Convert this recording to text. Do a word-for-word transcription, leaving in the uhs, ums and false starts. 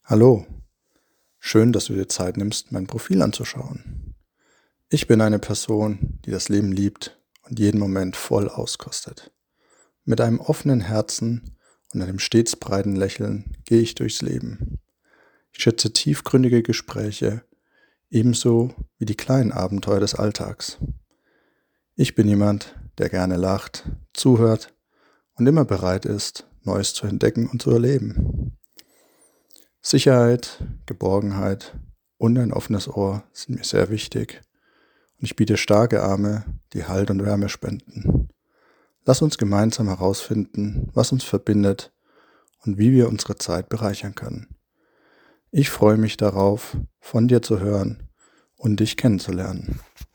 Hallo, schön, dass du dir Zeit nimmst, mein Profil anzuschauen. Ich bin eine Person, die das Leben liebt und jeden Moment voll auskostet. Mit einem offenen Herzen und einem stets breiten Lächeln gehe ich durchs Leben. Ich schätze tiefgründige Gespräche, ebenso wie die kleinen Abenteuer des Alltags. Ich bin jemand, der gerne lacht, zuhört und immer bereit ist, Neues zu entdecken und zu erleben. Sicherheit, Geborgenheit und ein offenes Ohr sind mir sehr wichtig und ich biete starke Arme, die Halt und Wärme spenden. Lass uns gemeinsam herausfinden, was uns verbindet und wie wir unsere Zeit bereichern können. Ich freue mich darauf, von dir zu hören und dich kennenzulernen.